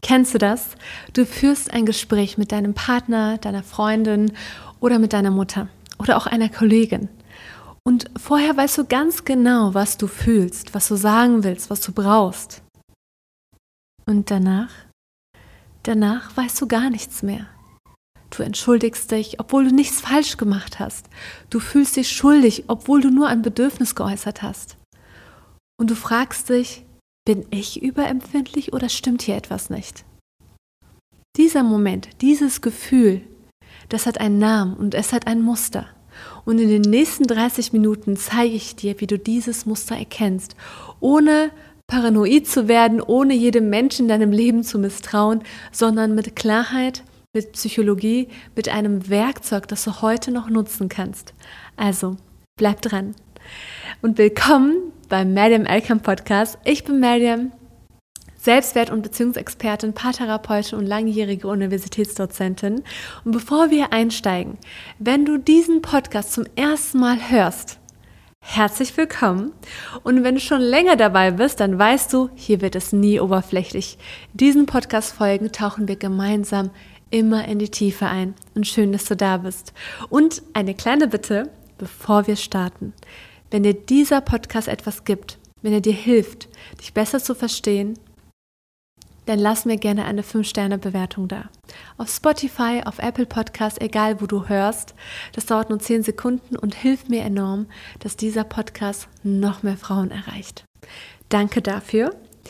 Kennst du das? Du führst ein Gespräch mit deinem Partner, deiner Freundin oder mit deiner Mutter oder auch einer Kollegin. Und vorher weißt du ganz genau, was du fühlst, was du sagen willst, was du brauchst. Und danach weißt du gar nichts mehr. Du entschuldigst dich, obwohl du nichts falsch gemacht hast. Du fühlst dich schuldig, obwohl du nur ein Bedürfnis geäußert hast. Und du fragst dich, bin ich überempfindlich oder stimmt hier etwas nicht? Dieser Moment, dieses Gefühl, das hat einen Namen und es hat ein Muster. Und in den nächsten 30 Minuten zeige ich dir, wie du dieses Muster erkennst, ohne paranoid zu werden, ohne jedem Menschen in deinem Leben zu misstrauen, sondern mit Klarheit, mit Psychologie, mit einem Werkzeug, das du heute noch nutzen kannst. Also, bleib dran. Und willkommen beim Maryam Elkam Podcast. Ich bin Maryam, Selbstwert- und Beziehungsexpertin, Paartherapeutin und langjährige Universitätsdozentin. Und bevor wir einsteigen, wenn du diesen Podcast zum ersten Mal hörst, herzlich willkommen. Und wenn du schon länger dabei bist, dann weißt du, hier wird es nie oberflächlich. In diesen Podcast-Folgen tauchen wir gemeinsam immer in die Tiefe ein. Und schön, dass du da bist. Und eine kleine Bitte, bevor wir starten. Wenn dir dieser Podcast etwas gibt, wenn er dir hilft, dich besser zu verstehen, dann lass mir gerne eine 5-Sterne-Bewertung da. Auf Spotify, auf Apple Podcasts, egal wo du hörst. Das dauert nur 10 Sekunden und hilft mir enorm, dass dieser Podcast noch mehr Frauen erreicht. Danke dafür.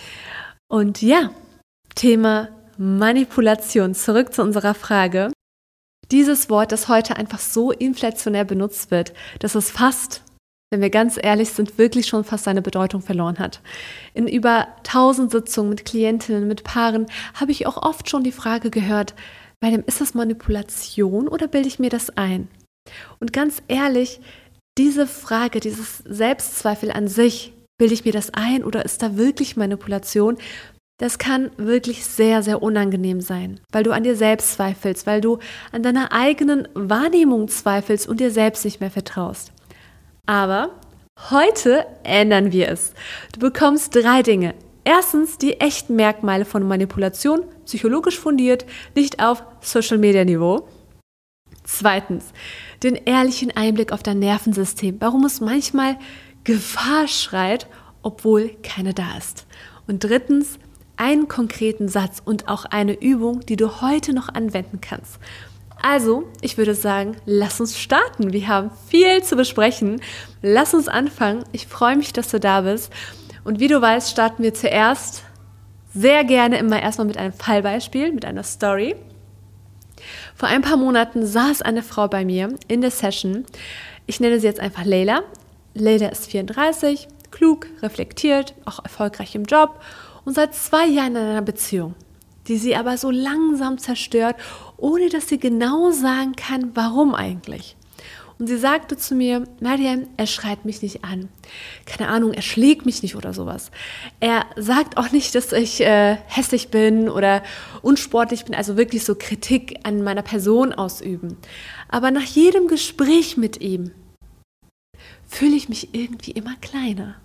Und ja, Thema Manipulation. Zurück zu unserer Frage. Dieses Wort, das heute einfach so inflationär benutzt wird, dass es fast, wenn wir ganz ehrlich sind, wirklich schon fast seine Bedeutung verloren hat. In über 1000 Sitzungen mit Klientinnen, mit Paaren habe ich auch oft schon die Frage gehört, ist das Manipulation oder bilde ich mir das ein? Und ganz ehrlich, diese Frage, dieses Selbstzweifel an sich, bilde ich mir das ein oder ist da wirklich Manipulation? Das kann wirklich sehr, sehr unangenehm sein, weil du an dir selbst zweifelst, weil du an deiner eigenen Wahrnehmung zweifelst und dir selbst nicht mehr vertraust. Aber heute ändern wir es. Du bekommst 3 Dinge. Erstens die echten Merkmale von Manipulation, psychologisch fundiert, nicht auf Social-Media-Niveau. Zweitens den ehrlichen Einblick auf dein Nervensystem, warum es manchmal Gefahr schreit, obwohl keine da ist. Und drittens einen konkreten Satz und auch eine Übung, die du heute noch anwenden kannst. Also, ich würde sagen, lass uns starten. Wir haben viel zu besprechen. Lass uns anfangen. Ich freue mich, dass du da bist. Und wie du weißt, starten wir zuerst sehr gerne immer erstmal mit einem Fallbeispiel, mit einer Story. Vor ein paar Monaten saß eine Frau bei mir in der Session. Ich nenne sie jetzt einfach Leila. Leila ist 34, klug, reflektiert, auch erfolgreich im Job und seit 2 Jahren in einer Beziehung, die sie aber so langsam zerstört, ohne dass sie genau sagen kann, warum eigentlich. Und sie sagte zu mir, Maryam, er schreit mich nicht an. Keine Ahnung, er schlägt mich nicht oder sowas. Er sagt auch nicht, dass ich hässlich bin oder unsportlich bin, also wirklich so Kritik an meiner Person ausüben. Aber nach jedem Gespräch mit ihm fühle ich mich irgendwie immer kleiner.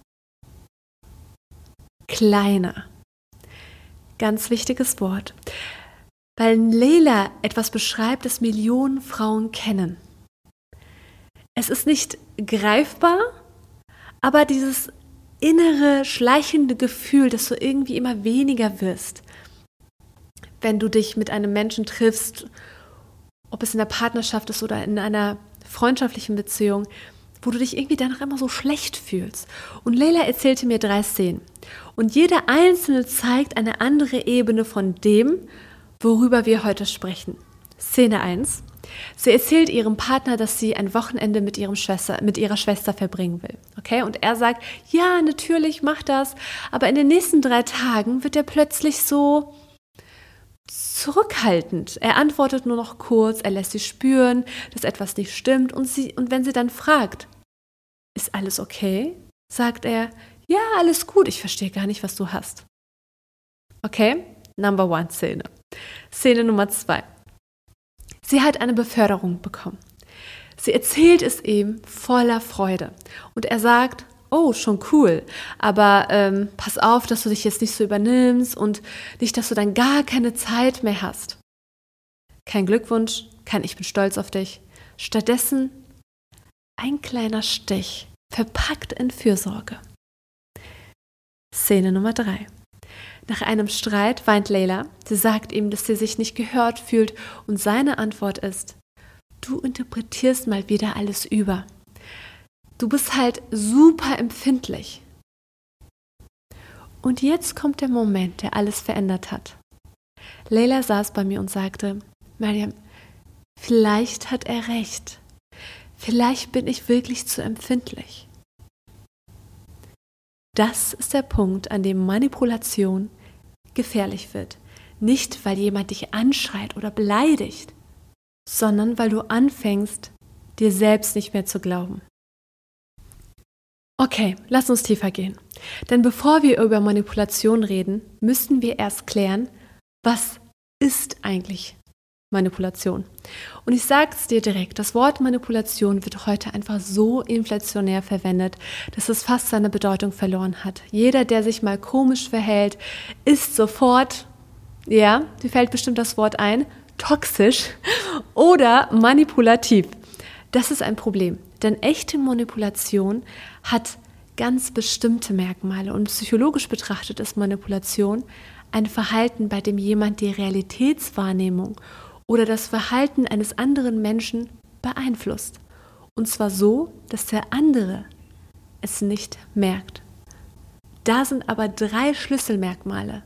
Kleiner. Ganz wichtiges Wort. Weil Leila etwas beschreibt, das Millionen Frauen kennen. Es ist nicht greifbar, aber dieses innere, schleichende Gefühl, dass du irgendwie immer weniger wirst, wenn du dich mit einem Menschen triffst, ob es in der Partnerschaft ist oder in einer freundschaftlichen Beziehung, wo du dich irgendwie danach immer so schlecht fühlst. Und Leila erzählte mir 3 Szenen. Und jede einzelne zeigt eine andere Ebene von dem, worüber wir heute sprechen. Szene 1. Sie erzählt ihrem Partner, dass sie ein Wochenende mit ihrer Schwester verbringen will. Okay? Und er sagt, ja, natürlich, mach das. Aber in den nächsten 3 Tagen wird er plötzlich so zurückhaltend. Er antwortet nur noch kurz, er lässt sie spüren, dass etwas nicht stimmt. Und wenn sie dann fragt, ist alles okay? Sagt er, ja, alles gut, ich verstehe gar nicht, was du hast. Okay? Number 1 Szene. Szene Nummer 2. Sie hat eine Beförderung bekommen. Sie erzählt es ihm voller Freude. Und er sagt, oh, schon cool, aber pass auf, dass du dich jetzt nicht so übernimmst und nicht, dass du dann gar keine Zeit mehr hast. Kein Glückwunsch, kein Ich bin stolz auf dich. Stattdessen ein kleiner Stich, verpackt in Fürsorge. Szene Nummer 3. Nach einem Streit weint Leila. Sie sagt ihm, dass sie sich nicht gehört fühlt und seine Antwort ist: Du interpretierst mal wieder alles über. Du bist halt super empfindlich. Und jetzt kommt der Moment, der alles verändert hat. Leila saß bei mir und sagte: Mariam, vielleicht hat er recht. Vielleicht bin ich wirklich zu empfindlich. Das ist der Punkt, an dem Manipulation gefährlich wird. Nicht, weil jemand dich anschreit oder beleidigt, sondern weil du anfängst, dir selbst nicht mehr zu glauben. Okay, lass uns tiefer gehen. Denn bevor wir über Manipulation reden, müssen wir erst klären, was ist eigentlich Manipulation? Und ich sage es dir direkt, das Wort Manipulation wird heute einfach so inflationär verwendet, dass es fast seine Bedeutung verloren hat. Jeder, der sich mal komisch verhält, ist sofort, ja, dir fällt bestimmt das Wort ein, toxisch oder manipulativ. Das ist ein Problem, denn echte Manipulation hat ganz bestimmte Merkmale und psychologisch betrachtet ist Manipulation ein Verhalten, bei dem jemand die Realitätswahrnehmung oder das Verhalten eines anderen Menschen beeinflusst. Und zwar so, dass der andere es nicht merkt. Da sind aber 3 Schlüsselmerkmale.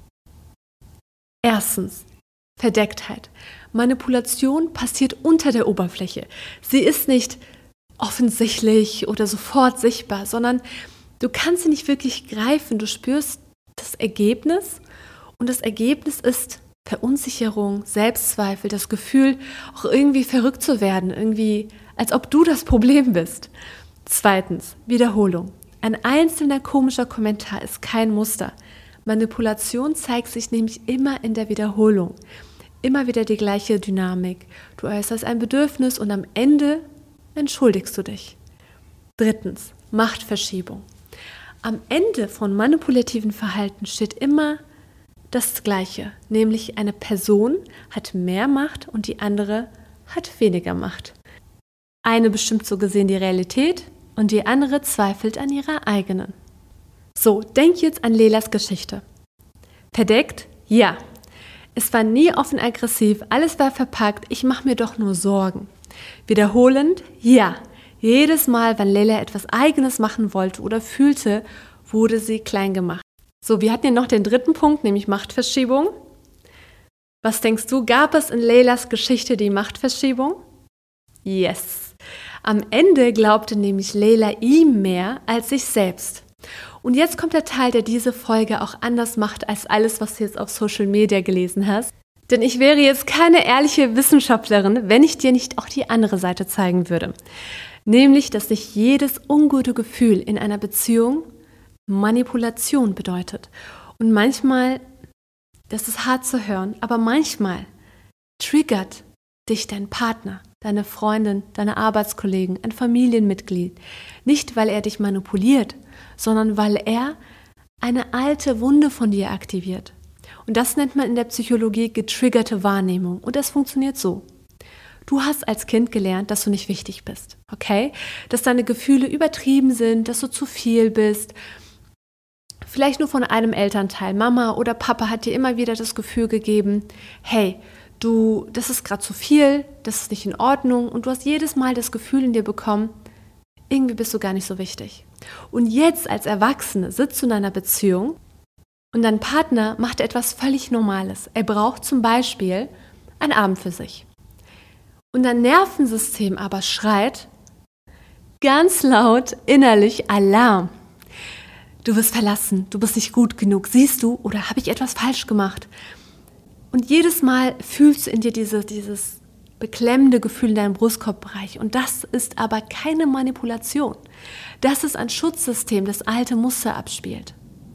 Erstens, Verdecktheit. Manipulation passiert unter der Oberfläche. Sie ist nicht offensichtlich oder sofort sichtbar, sondern du kannst sie nicht wirklich greifen. Du spürst das Ergebnis und das Ergebnis ist Verunsicherung, Selbstzweifel, das Gefühl, auch irgendwie verrückt zu werden, irgendwie, als ob du das Problem bist. Zweitens, Wiederholung. Ein einzelner komischer Kommentar ist kein Muster. Manipulation zeigt sich nämlich immer in der Wiederholung. Immer wieder die gleiche Dynamik. Du äußerst ein Bedürfnis und am Ende entschuldigst du dich. Drittens, Machtverschiebung. Am Ende von manipulativen Verhalten steht immer das Gleiche, nämlich eine Person hat mehr Macht und die andere hat weniger Macht. Eine bestimmt so gesehen die Realität und die andere zweifelt an ihrer eigenen. So, denk jetzt an Leilas Geschichte. Verdeckt? Ja. Es war nie offen aggressiv, alles war verpackt, ich mache mir doch nur Sorgen. Wiederholend? Ja. Jedes Mal, wenn Leila etwas Eigenes machen wollte oder fühlte, wurde sie klein gemacht. So, wir hatten ja noch den dritten Punkt, nämlich Machtverschiebung. Was denkst du, gab es in Leilas Geschichte die Machtverschiebung? Yes. Am Ende glaubte nämlich Leila ihm mehr als sich selbst. Und jetzt kommt der Teil, der diese Folge auch anders macht als alles, was du jetzt auf Social Media gelesen hast. Denn ich wäre jetzt keine ehrliche Wissenschaftlerin, wenn ich dir nicht auch die andere Seite zeigen würde. Nämlich, dass nicht jedes ungute Gefühl in einer Beziehung Manipulation bedeutet. Und manchmal, das ist hart zu hören, aber manchmal triggert dich dein Partner, deine Freundin, deine Arbeitskollegen, ein Familienmitglied. Nicht, weil er dich manipuliert, sondern weil er eine alte Wunde von dir aktiviert. Und das nennt man in der Psychologie getriggerte Wahrnehmung. Und das funktioniert so. Du hast als Kind gelernt, dass du nicht wichtig bist, okay? Dass deine Gefühle übertrieben sind, dass du zu viel bist. Vielleicht nur von einem Elternteil. Mama oder Papa hat dir immer wieder das Gefühl gegeben, hey, das ist gerade zu viel, das ist nicht in Ordnung. Und du hast jedes Mal das Gefühl in dir bekommen, irgendwie bist du gar nicht so wichtig. Und jetzt als Erwachsene sitzt du in einer Beziehung und dein Partner macht etwas völlig Normales. Er braucht zum Beispiel einen Abend für sich. Und dein Nervensystem aber schreit ganz laut innerlich Alarm. Du wirst verlassen, du bist nicht gut genug, siehst du, oder habe ich etwas falsch gemacht? Und jedes Mal fühlst du in dir dieses beklemmende Gefühl in deinem Brustkorbbereich. Und das ist aber keine Manipulation. Das ist ein Schutzsystem, das alte Muster abspielt.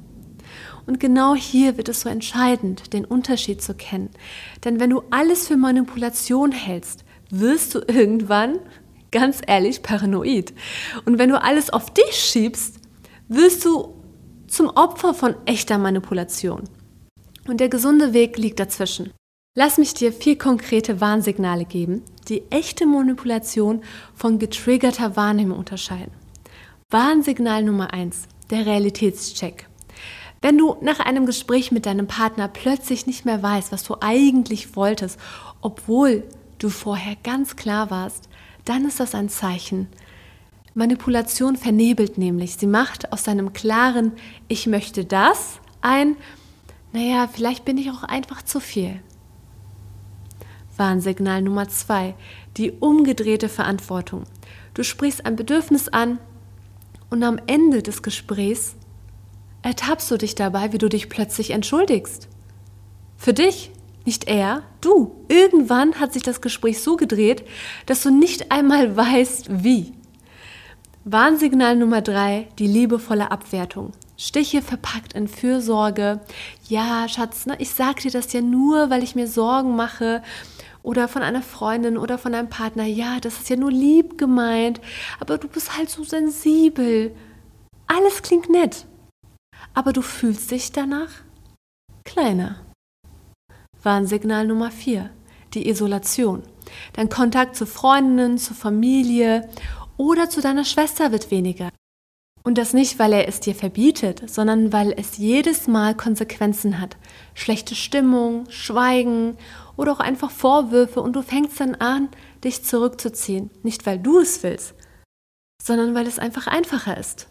Und genau hier wird es so entscheidend, den Unterschied zu kennen. Denn wenn du alles für Manipulation hältst, wirst du irgendwann, ganz ehrlich, paranoid. Und wenn du alles auf dich schiebst, wirst du zum Opfer von echter Manipulation. Und der gesunde Weg liegt dazwischen. Lass mich dir 4 konkrete Warnsignale geben, die echte Manipulation von getriggerter Wahrnehmung unterscheiden. Warnsignal Nummer 1, der Realitätscheck. Wenn du nach einem Gespräch mit deinem Partner plötzlich nicht mehr weißt, was du eigentlich wolltest, obwohl du vorher ganz klar warst, dann ist das ein Zeichen. Manipulation vernebelt nämlich. Sie macht aus deinem klaren Ich möchte das ein, naja, vielleicht bin ich auch einfach zu viel. Warnsignal Nummer 2, die umgedrehte Verantwortung. Du sprichst ein Bedürfnis an und am Ende des Gesprächs ertappst du dich dabei, wie du dich plötzlich entschuldigst. Für dich, nicht er, du. Irgendwann hat sich das Gespräch so gedreht, dass du nicht einmal weißt, wie. Warnsignal Nummer 3, die liebevolle Abwertung. Stiche verpackt in Fürsorge. Ja, Schatz, ich sag dir das ja nur, weil ich mir Sorgen mache. Oder von einer Freundin oder von einem Partner. Ja, das ist ja nur lieb gemeint. Aber du bist halt so sensibel. Alles klingt nett. Aber du fühlst dich danach kleiner. Warnsignal Nummer 4, die Isolation. Dein Kontakt zu Freundinnen, zur Familie oder zu deiner Schwester wird weniger. Und das nicht, weil er es dir verbietet, sondern weil es jedes Mal Konsequenzen hat. Schlechte Stimmung, Schweigen oder auch einfach Vorwürfe und du fängst dann an, dich zurückzuziehen. Nicht, weil du es willst, sondern weil es einfach einfacher ist.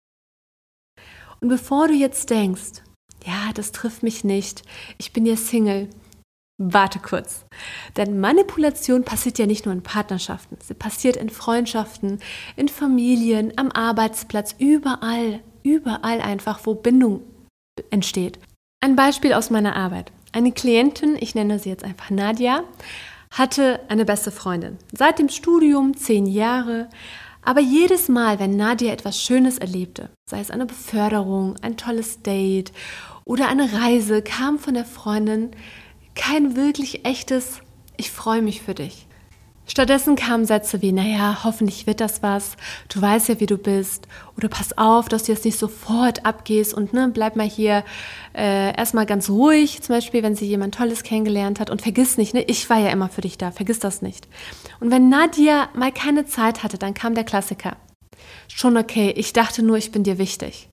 Und bevor du jetzt denkst, ja, das trifft mich nicht, ich bin ja Single, warte kurz. Denn Manipulation passiert ja nicht nur in Partnerschaften, sie passiert in Freundschaften, in Familien, am Arbeitsplatz, überall einfach, wo Bindung entsteht. Ein Beispiel aus meiner Arbeit. Eine Klientin, ich nenne sie jetzt einfach Nadja, hatte eine beste Freundin. Seit dem Studium 10 Jahre. Aber jedes Mal, wenn Nadja etwas Schönes erlebte, sei es eine Beförderung, ein tolles Date oder eine Reise, kam von der Freundin kein wirklich echtes Ich freue mich für dich. Stattdessen kamen Sätze wie, naja, hoffentlich wird das was, du weißt ja, wie du bist, oder pass auf, dass du jetzt nicht sofort abgehst und bleib mal hier erstmal ganz ruhig, zum Beispiel, wenn sie jemand Tolles kennengelernt hat und vergiss nicht, ich war ja immer für dich da, vergiss das nicht. Und wenn Nadja mal keine Zeit hatte, dann kam der Klassiker. Schon okay, ich dachte nur, ich bin dir wichtig.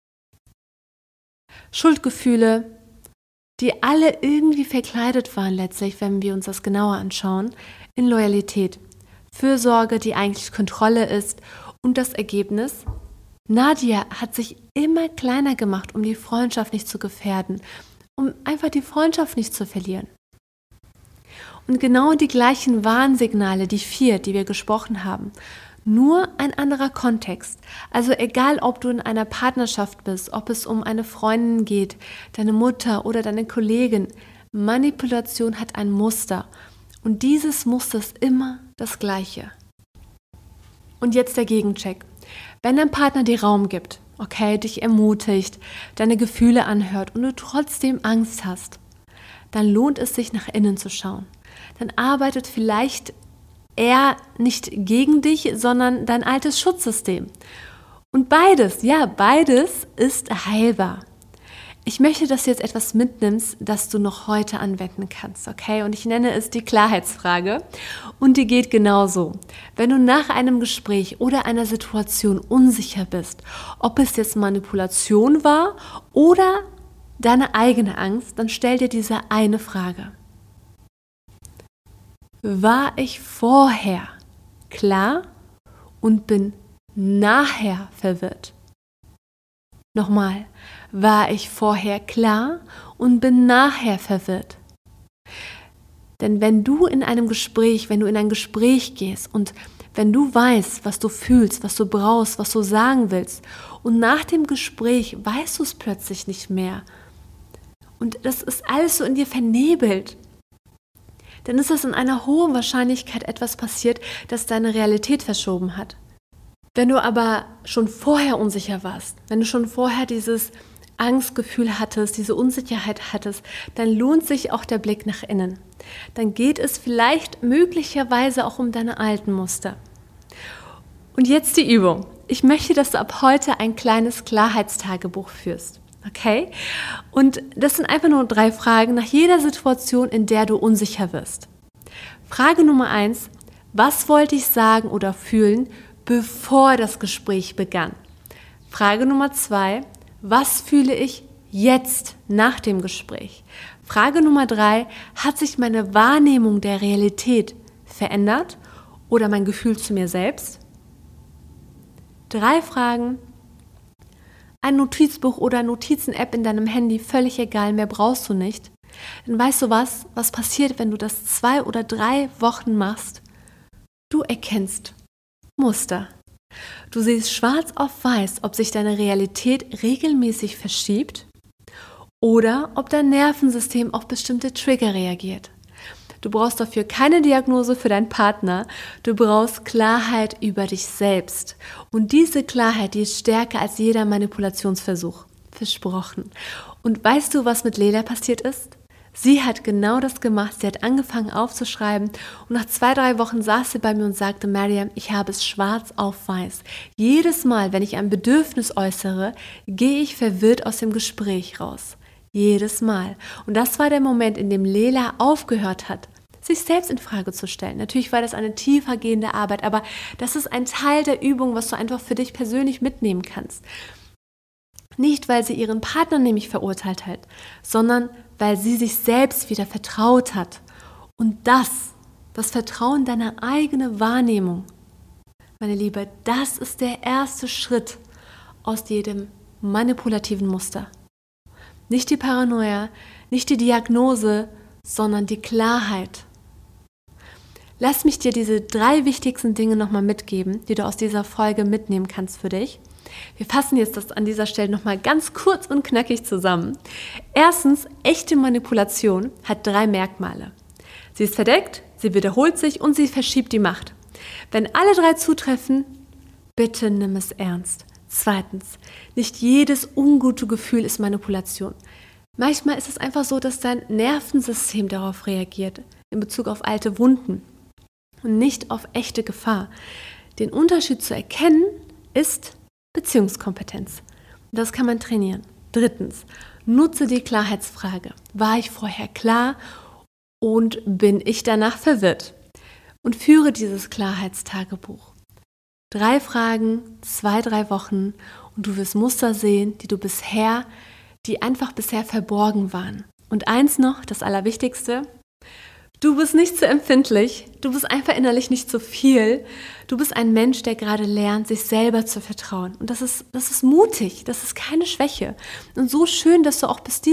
Schuldgefühle, die alle irgendwie verkleidet waren letztlich, wenn wir uns das genauer anschauen, in Loyalität. Fürsorge, die eigentlich Kontrolle ist und das Ergebnis? Nadja hat sich immer kleiner gemacht, um die Freundschaft nicht zu gefährden, um einfach die Freundschaft nicht zu verlieren. Und genau die gleichen Warnsignale, die 4, die wir gesprochen haben, nur ein anderer Kontext. Also egal, ob du in einer Partnerschaft bist, ob es um eine Freundin geht, deine Mutter oder deine Kollegin, Manipulation hat ein Muster. Und dieses Muster ist immer das Gleiche. Und jetzt der Gegencheck. Wenn dein Partner dir Raum gibt, okay, dich ermutigt, deine Gefühle anhört und du trotzdem Angst hast, dann lohnt es sich, nach innen zu schauen. Dann arbeitet vielleicht er nicht gegen dich, sondern dein altes Schutzsystem. Und beides ist heilbar. Ich möchte, dass du jetzt etwas mitnimmst, das du noch heute anwenden kannst, okay? Und ich nenne es die Klarheitsfrage. Und die geht genauso. Wenn du nach einem Gespräch oder einer Situation unsicher bist, ob es jetzt Manipulation war oder deine eigene Angst, dann stell dir diese eine Frage. War ich vorher klar und bin nachher verwirrt? Nochmal, war ich vorher klar und bin nachher verwirrt? Denn wenn du in ein Gespräch gehst und wenn du weißt, was du fühlst, was du brauchst, was du sagen willst und nach dem Gespräch weißt du es plötzlich nicht mehr und das ist alles so in dir vernebelt, dann ist das in einer hohen Wahrscheinlichkeit etwas passiert, das deine Realität verschoben hat. Wenn du aber schon vorher unsicher warst, wenn du schon vorher dieses Angstgefühl hattest, diese Unsicherheit hattest, dann lohnt sich auch der Blick nach innen. Dann geht es vielleicht möglicherweise auch um deine alten Muster. Und jetzt die Übung. ich möchte, dass du ab heute ein kleines Klarheitstagebuch führst. Okay? Und das sind einfach nur 3 Fragen nach jeder Situation, in der du unsicher wirst. Frage Nummer 1: Was wollte ich sagen oder fühlen, bevor das Gespräch begann? Frage Nummer 2: Was fühle ich jetzt nach dem Gespräch? Frage Nummer 3: Hat sich meine Wahrnehmung der Realität verändert oder mein Gefühl zu mir selbst? 3 Fragen. Ein Notizbuch oder Notizen-App in deinem Handy, völlig egal, mehr brauchst du nicht. Dann weißt du was passiert, wenn du das 2 oder 3 Wochen machst? Du erkennst Muster. Du siehst schwarz auf weiß, ob sich deine Realität regelmäßig verschiebt oder ob dein Nervensystem auf bestimmte Trigger reagiert. Du brauchst dafür keine Diagnose für deinen Partner, du brauchst Klarheit über dich selbst. Und diese Klarheit, die ist stärker als jeder Manipulationsversuch. Versprochen. Und weißt du, was mit Lela passiert ist? Sie hat genau das gemacht, sie hat angefangen aufzuschreiben und nach 2, 3 Wochen saß sie bei mir und sagte: Mariam, ich habe es schwarz auf weiß. Jedes Mal, wenn ich ein Bedürfnis äußere, gehe ich verwirrt aus dem Gespräch raus. Jedes Mal. Und das war der Moment, in dem Lela aufgehört hat, sich selbst in Frage zu stellen. Natürlich war das eine tiefer gehende Arbeit, aber das ist ein Teil der Übung, was du einfach für dich persönlich mitnehmen kannst. Nicht, weil sie ihren Partner nämlich verurteilt hat, sondern weil sie sich selbst wieder vertraut hat. Und das Vertrauen deiner eigenen Wahrnehmung, meine Liebe, das ist der erste Schritt aus jedem manipulativen Muster. Nicht die Paranoia, nicht die Diagnose, sondern die Klarheit. Lass mich dir diese 3 wichtigsten Dinge nochmal mitgeben, die du aus dieser Folge mitnehmen kannst für dich. Wir fassen jetzt das an dieser Stelle nochmal ganz kurz und knackig zusammen. Erstens, echte Manipulation hat 3 Merkmale. Sie ist verdeckt, sie wiederholt sich und sie verschiebt die Macht. Wenn alle 3 zutreffen, bitte nimm es ernst. Zweitens, nicht jedes ungute Gefühl ist Manipulation. Manchmal ist es einfach so, dass dein Nervensystem darauf reagiert, in Bezug auf alte Wunden und nicht auf echte Gefahr. Den Unterschied zu erkennen ist Beziehungskompetenz. Das kann man trainieren. Drittens, nutze die Klarheitsfrage. War ich vorher klar und bin ich danach verwirrt? Und führe dieses Klarheitstagebuch. 3 Fragen, 2, 3 Wochen und du wirst Muster sehen, die einfach bisher verborgen waren. Und eins noch, das Allerwichtigste: Du bist nicht zu empfindlich, du bist einfach innerlich nicht zu viel. Du bist ein Mensch, der gerade lernt, sich selber zu vertrauen. Und das ist mutig, das ist keine Schwäche. Und so schön, dass du auch bis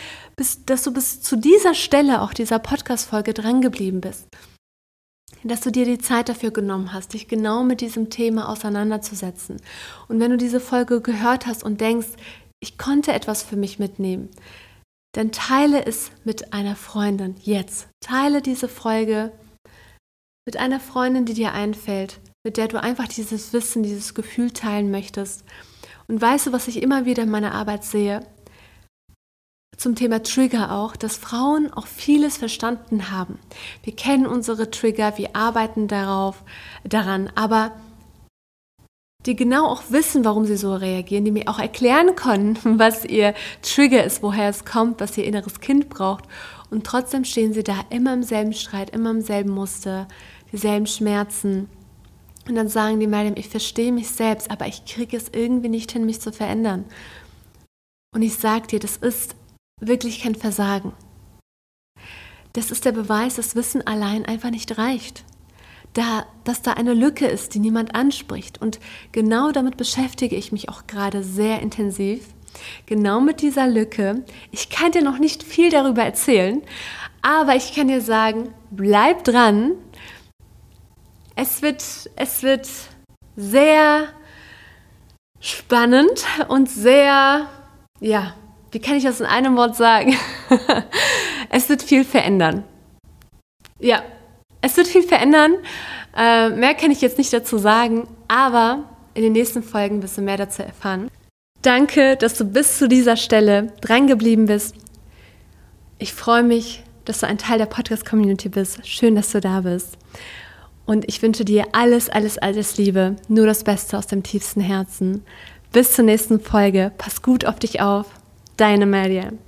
zu dieser Stelle auch dieser Podcast-Folge dran geblieben bist. Dass du dir die Zeit dafür genommen hast, dich genau mit diesem Thema auseinanderzusetzen. Und wenn du diese Folge gehört hast und denkst, ich konnte etwas für mich mitnehmen, dann teile es mit einer Freundin jetzt. Teile diese Folge mit einer Freundin, die dir einfällt, mit der du einfach dieses Wissen, dieses Gefühl teilen möchtest. Und weißt du, was ich immer wieder in meiner Arbeit sehe? Zum Thema Trigger auch, dass Frauen auch vieles verstanden haben. Wir kennen unsere Trigger, wir arbeiten daran, aber die genau auch wissen, warum sie so reagieren, die mir auch erklären können, was ihr Trigger ist, woher es kommt, was ihr inneres Kind braucht. Und trotzdem stehen sie da immer im selben Streit, immer im selben Muster, dieselben Schmerzen. Und dann sagen die Mariam, ich verstehe mich selbst, aber ich kriege es irgendwie nicht hin, mich zu verändern. Und ich sage dir, das ist wirklich kein Versagen. Das ist der Beweis, dass Wissen allein einfach nicht reicht. Dass da eine Lücke ist, die niemand anspricht. Und genau damit beschäftige ich mich auch gerade sehr intensiv. Genau mit dieser Lücke. Ich kann dir noch nicht viel darüber erzählen, aber ich kann dir sagen, bleib dran. Es wird sehr spannend und sehr, wie kann ich das in einem Wort sagen? Es wird viel verändern. Ja, es wird viel verändern. Mehr kann ich jetzt nicht dazu sagen, aber in den nächsten Folgen wirst du mehr dazu erfahren. Danke, dass du bis zu dieser Stelle dran geblieben bist. Ich freue mich, dass du ein Teil der Podcast-Community bist. Schön, dass du da bist. Und ich wünsche dir alles, alles, alles Liebe, nur das Beste aus dem tiefsten Herzen. Bis zur nächsten Folge. Pass gut auf dich auf. Deine Melia.